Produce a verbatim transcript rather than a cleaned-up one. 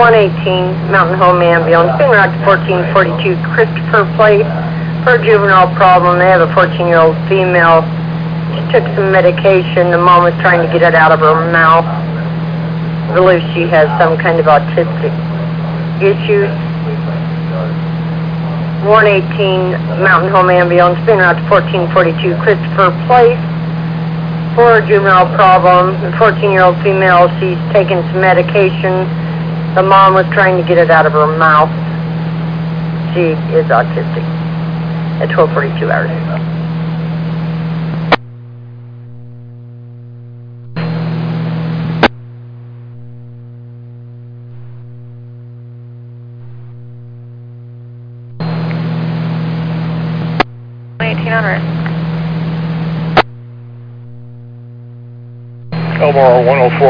one eighteen, Mountain Home Ambulance, being routed to fourteen forty-two Christopher Place for a juvenile problem. They have a fourteen-year-old female. She took some medication. The mom was trying to get it out of her mouth. I believe she has some kind of autistic issues. one eighteen, Mountain Home Ambulance, being routed to fourteen forty-two Christopher Place for a juvenile problem. The fourteen-year-old female, she's taking some medication. The mom was trying to get it out of her mouth. She is autistic at twelve forty-two hours. eighteen hundred. Elmore one oh four.